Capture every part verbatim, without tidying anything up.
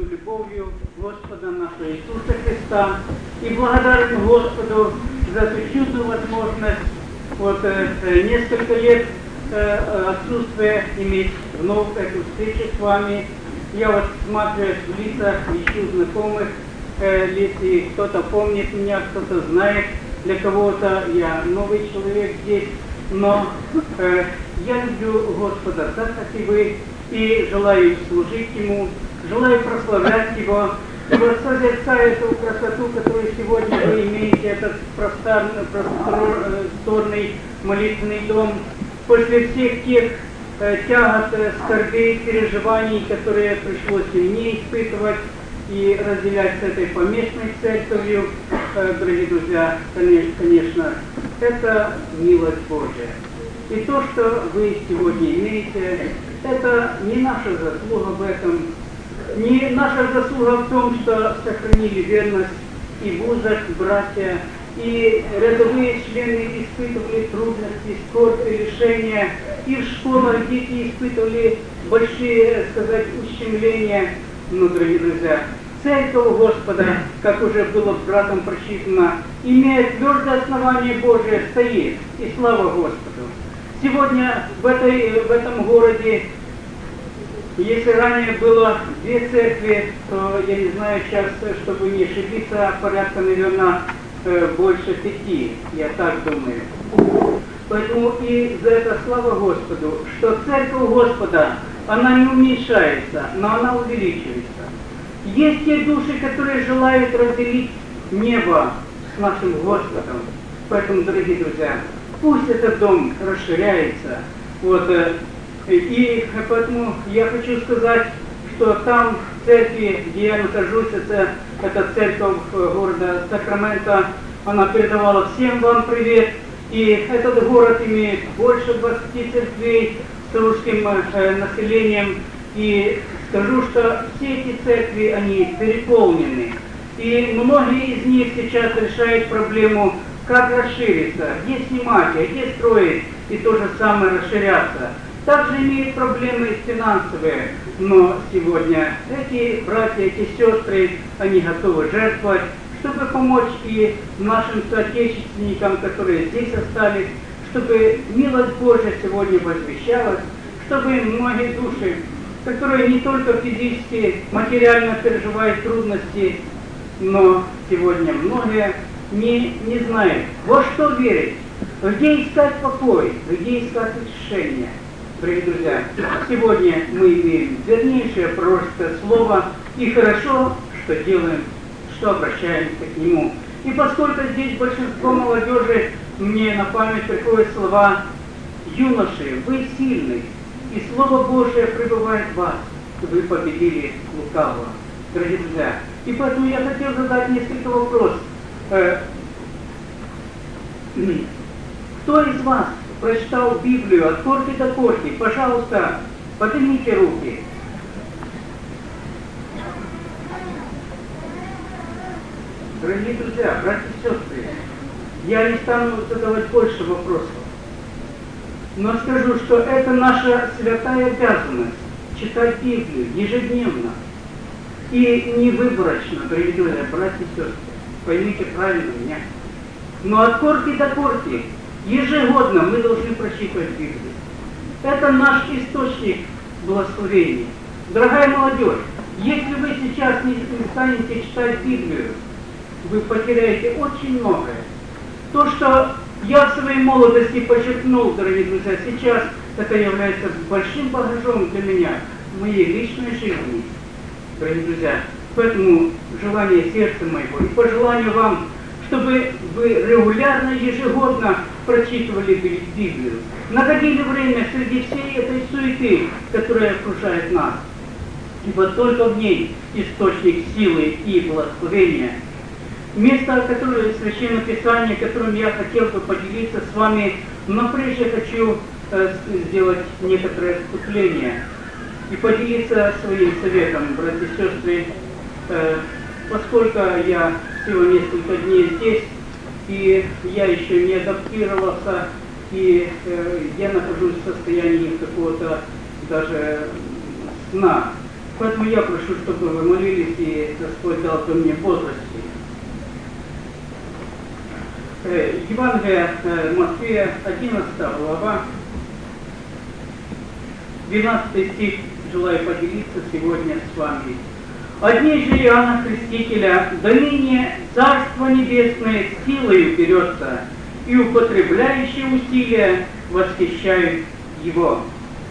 любовью Господа нашего Иисуса Христа и благодарен Господу за эту чудную возможность вот э, несколько лет э, отсутствия иметь вновь эту встречу с вами. Я вот смотрю в лицах, ищу знакомых э, лиц, и кто-то помнит меня, кто-то знает, для кого-то я новый человек здесь, но э, я люблю Господа так, как и вы, и желаю служить Ему, желаю прославлять Его, и вот созерцая эту красоту, которую сегодня вы имеете, этот просторный, просторный молитвенный дом, после всех тех э, тягот, э, скорбей, переживаний, которые пришлось и мне испытывать и разделять с этой поместной церковью, э, дорогие друзья, конечно, конечно, это милость Божия. И то, что вы сегодня имеете, это не наша заслуга в этом, не наша заслуга в том, что сохранили верность и вузах, братья, и рядовые члены испытывали трудности, скорбь и лишения, и в школах дети испытывали большие, сказать, ущемления. Но, дорогие друзья, Церковь Господа, как уже было братом прочитано, имеет твердое основание Божие, стоит, и слава Господу. Сегодня в, этой, в этом городе, если ранее было две церкви, то я не знаю сейчас, чтобы не ошибиться, порядка, наверное, больше пяти, я так думаю. Поэтому и за это слава Господу, что церковь Господа, она не уменьшается, но она увеличивается. Есть те души, которые желают разделить небо с нашим Господом. Поэтому, дорогие друзья, пусть этот дом расширяется. Вот, и поэтому я хочу сказать, что там, в церкви, где я нахожусь, это, это церковь города Сакраменто, она передавала всем вам привет. И этот город имеет больше двадцати церквей с русским э, населением. И скажу, что все эти церкви, они переполнены. И многие из них сейчас решают проблему, как расшириться, где снимать, а где строить, и то же самое расширяться. Также имеют проблемы финансовые, но сегодня эти братья, эти сестры, они готовы жертвовать, чтобы помочь и нашим соотечественникам, которые здесь остались, чтобы милость Божия сегодня возвещалась, чтобы многие души, которые не только физически, материально переживают трудности, но сегодня многие не, не знают, во что верить, где искать покой, где искать утешение. Дорогие друзья, сегодня мы имеем вернейшее пророческое слово, и хорошо, что делаем, что обращаемся к нему. И поскольку здесь большинство молодежи, мне на память приходят слова: юноши, вы сильны, и Слово Божие пребывает в вас, вы победили лукавого. Дорогие друзья, и поэтому я хотел задать несколько вопросов. Кто из вас прочитал Библию от корки до корки? Пожалуйста, поднимите руки. Дорогие друзья, братья и сестры, я не стану задавать больше вопросов, но скажу, что это наша святая обязанность читать Библию ежедневно и не выборочно, дорогие друзья, братья и сестры, поймите правильно меня. Но от корки до корки ежегодно мы должны прочитывать Библию. Это наш источник благословения. Дорогая молодежь, если вы сейчас не станете читать Библию, вы потеряете очень многое. То, что я в своей молодости подчеркнул, дорогие друзья, сейчас это является большим багажом для меня, в моей личной жизни, дорогие друзья. Поэтому желание сердца моего и пожелание вам, чтобы вы регулярно, ежегодно прочитывали Библию, находили время среди всей этой суеты, которая окружает нас. Ибо только в ней источник силы и благословения. Место, которое Священное Писание, которым я хотел бы поделиться с вами, но прежде хочу э, сделать некоторое вступление и поделиться своим советом, братья и сестры, э, поскольку я всего несколько дней здесь, и я еще не адаптировался, и э, я нахожусь в состоянии какого-то даже сна. Поэтому я прошу, чтобы вы молились, и Господь дал ко мне бодрости. Евангелие Матфея, одиннадцатая глава, двенадцатый стих, желаю поделиться сегодня с вами. «От дней же Иоанна Крестителя до ныне Царство Небесное силою берется, и употребляющие усилия восхищают его».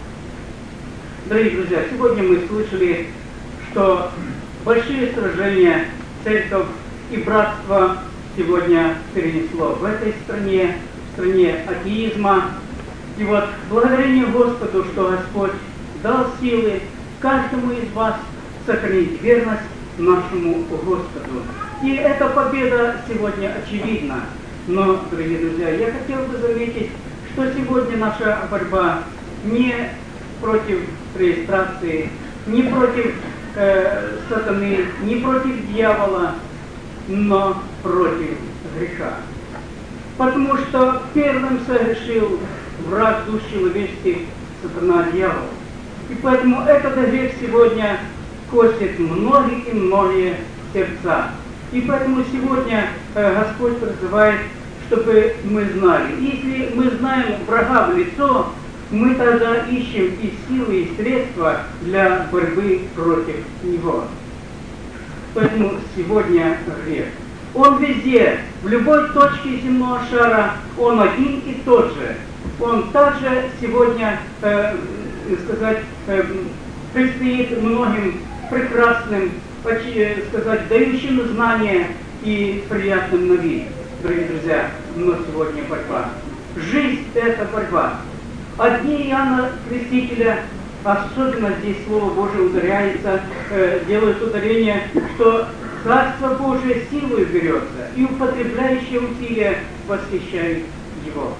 Дорогие друзья, сегодня мы слышали, что большие сражения церковь и братство сегодня перенесло в этой стране, в стране атеизма. И вот благодарение Господу, что Господь дал силы каждому из вас сохранить верность нашему Господу. И эта победа сегодня очевидна. Но, дорогие друзья, я хотел бы заметить, что сегодня наша борьба не против регистрации, не против э, сатаны, не против дьявола, но против греха. Потому что первым согрешил враг душ человеческих, сатана, дьявол. И поэтому этот грех сегодня косит многие и многие сердца. И поэтому сегодня э, Господь призывает, чтобы мы знали. Если мы знаем врага в лицо, мы тогда ищем и силы, и средства для борьбы против него. Поэтому сегодня грех. Он везде, в любой точке земного шара, он один и тот же. Он также сегодня, э, сказать, э, предстоит многим прекрасным, почти, сказать, дающим знания и приятным на вид. Дорогие друзья, но сегодня борьба. Жизнь – это борьба. От дней Иоанна Крестителя, особенно здесь Слово Божие ударяется, э, делает ударение, что Царство Божие силой берется, и употребляющие усилия восхищают его.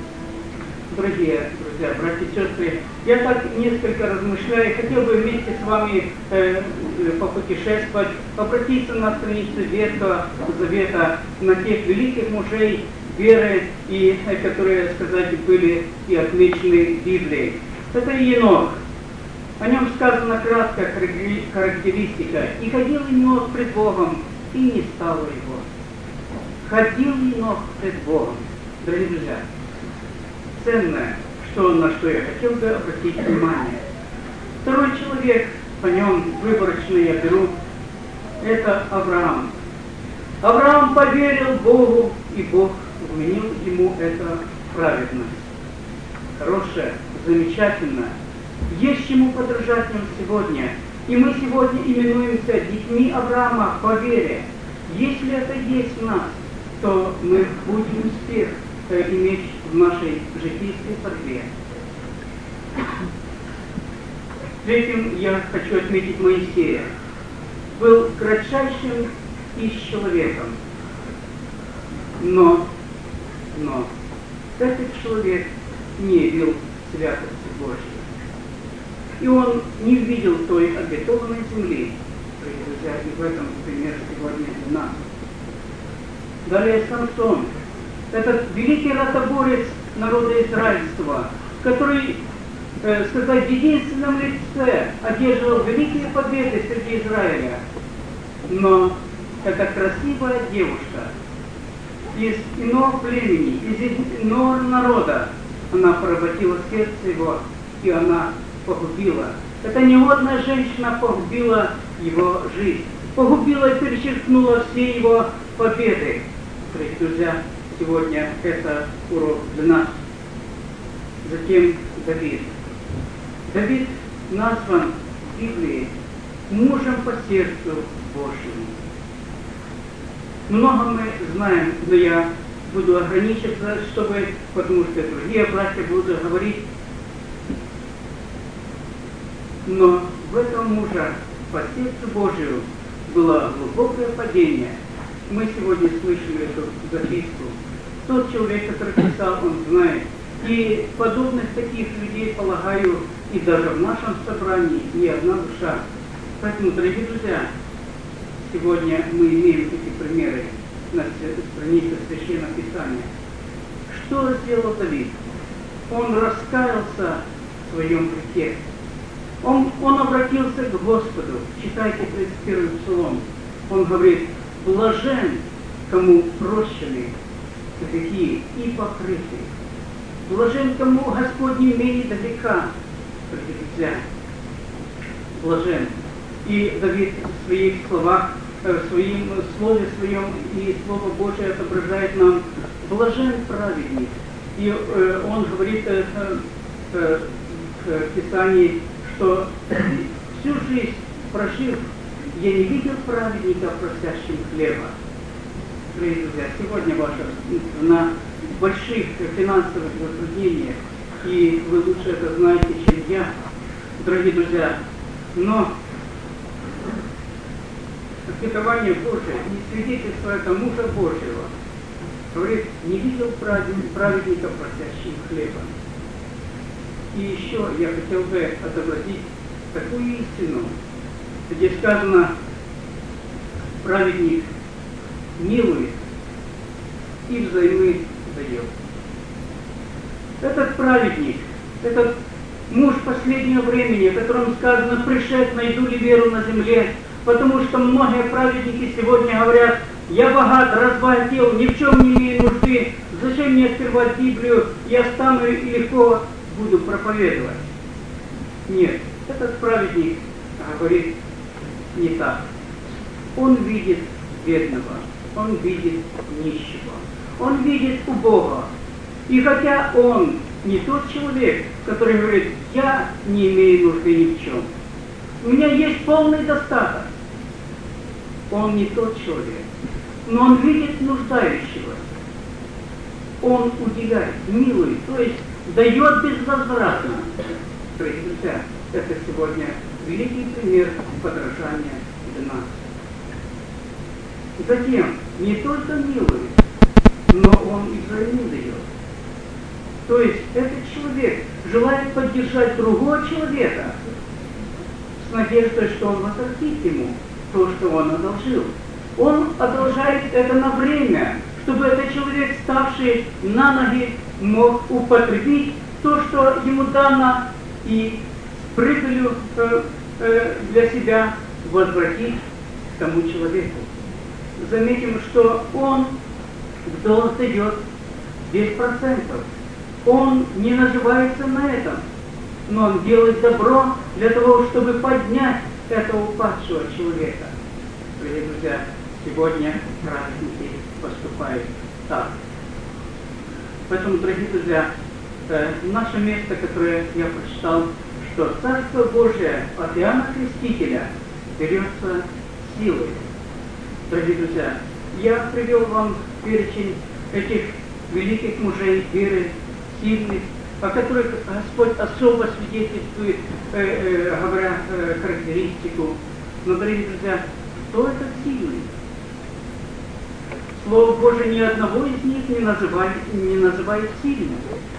Дорогие друзья, братья и сестры, я так несколько размышляю, хотел бы вместе с вами э, попутешествовать, обратиться на страницу Ветхого Завета, на тех великих мужей веры, и, которые, сказать, были и отмечены в Библии. Это Енох. О нем сказана краткая характеристика. «И ходил Енох пред Богом, и не стало его». Ходил Енох пред Богом. Дорогие друзья, ценное, что, на что я хотел бы обратить внимание. Второй человек, по нем выборочно я беру, это Авраам. Авраам поверил Богу, и Бог вменил ему это праведность. Хорошее, замечательно. Есть чему подражать нам сегодня. И мы сегодня именуемся детьми Авраама по вере. Если это есть в нас, то мы будем успех э, иметь в нашей житейской борьбе. Третьим я хочу отметить Моисея. Был кратчайшим из человеком. Но, но этот человек не явил святости Божьей. И он не видел той обетованной земли. Друзья, и в этом пример сегодня для нас. Далее Самсон. Этот великий ротоборец народа израильского, который, э, сказать, в единственном лице одерживал великие победы среди Израиля. Но эта красивая девушка из иного племени, из иного народа, она поработила сердце его, и она погубила. Это не одна женщина погубила его жизнь, погубила и перечеркнула все его победы. Дорогие друзья, сегодня это урок для нас. Затем Давид. Давид назван в Библии мужем по сердцу Божьему. Много мы знаем, но я буду ограничиваться, чтобы, потому что другие братья будут говорить. Но в этом мужа по сердцу Божию было глубокое падение. Мы сегодня слышали эту записку. Тот человек, который писал, он знает. И подобных таких людей, полагаю, и даже в нашем собрании ни одна душа. Поэтому, дорогие друзья, сегодня мы имеем эти примеры на странице Священного Писания. Что сделал Давид? Он раскаялся в своем грехе. Он, он обратился к Господу. Читайте тридцать первый псалом. Он говорит: блажен, кому прощены грехи и покрыты. Блажен, кому Господь не имеет далека. Друзья, блажен. И Давид в своих словах, в своем слове своем, и Слово Божие отображает нам: блажен праведник. И э, он говорит э, э, в Писании, что всю жизнь прожив, я не видел праведника, просящим хлеба. Дорогие друзья, сегодня ваша на больших финансовых затруднениях, и вы лучше это знаете, чем я, дорогие друзья, но обетование Божие и свидетельство это мужа Божьего говорит: не видел праведника, просящим хлеба. И еще я хотел бы отобразить такую истину, где сказано: праведник милует и взаймы дает. Этот праведник, этот муж последнего времени, о котором сказано: пришед, найду ли веру на земле, потому что многие праведники сегодня говорят: я богат, разбогател, ни в чем не имею нужды, зачем мне открывать Библию, я стану и легко буду проповедовать. Нет, этот праведник говорит не так. Он видит бедного, он видит нищего, он видит убогого. И хотя он не тот человек, который говорит: я не имею нужды ни в чем, у меня есть полный достаток, он не тот человек, но он видит нуждающегося, он уделяет, милует, то есть дает безвозвратно. Дорогие друзья, это сегодня великий пример подражания для нас. Затем не только милует, но он и взаймы дает. То есть этот человек желает поддержать другого человека с надеждой, что он возвратит ему то, что он одолжил. Он одолжает это на время, чтобы этот человек, ставший на ноги, мог употребить то, что ему дано, и с прибылью э, э, для себя возвратить тому человеку. Заметим, что он в долг дает без процентов. Он не наживается на этом, но он делает добро для того, чтобы поднять этого упадшего человека. Дорогие друзья, сегодня праведники поступают так. Поэтому, дорогие друзья, наше место, которое я прочитал, что Царство Божие от Иоанна Крестителя берется силой. Дорогие друзья, я привел вам перечень этих великих мужей веры, сильных, о которых Господь особо свидетельствует, э, э, говоря э, характеристику. Но, дорогие друзья, кто это сильный? Слово Божие ни одного из них не называет, не называет сильным.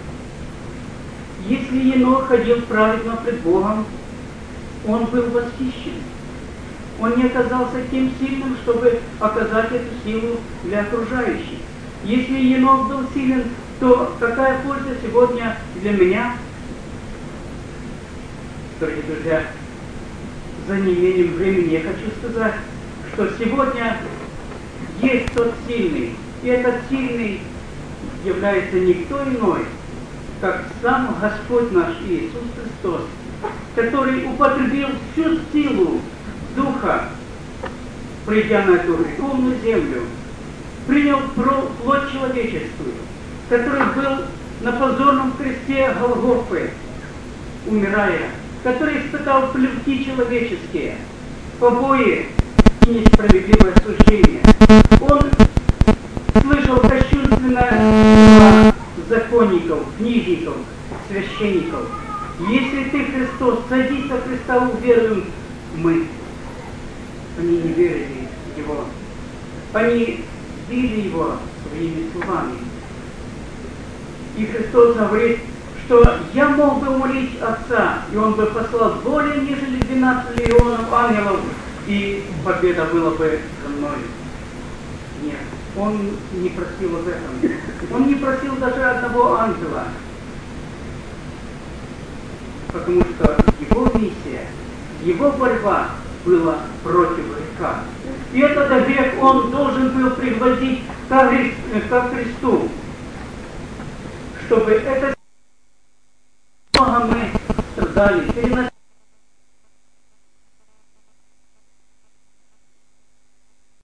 Если Енох ходил праведно пред Богом, он был восхищен. Он не оказался тем сильным, чтобы оказать эту силу для окружающих. Если Енох был силен, то какая польза сегодня для меня? Дорогие друзья, за неимением времени я хочу сказать, что сегодня есть тот сильный, и этот сильный является никто иной, как сам Господь наш Иисус Христос, который употребил всю силу Духа, придя на эту греховную землю, принял плоть человеческую, который был на позорном кресте Голгофы, умирая, который испытал плевки человеческие, побои и несправедливое осуждение. Он слышал кощунственное законников, книжников, священников. Если ты Христос, садись со Христа, уверуем мы. Они не верили в Его. Они били Его своими словами. И Христос говорит, что я мог бы умолить Отца, и Он бы послал более, нежели двенадцать легионов ангелов, и победа была бы за мной. Нет, Он не просил об этом. Он не просил даже одного ангела. потому что его миссия, его борьба была против греха. И этот грех он должен был приводить ко Христу, чтобы это много мы страдали, переносили.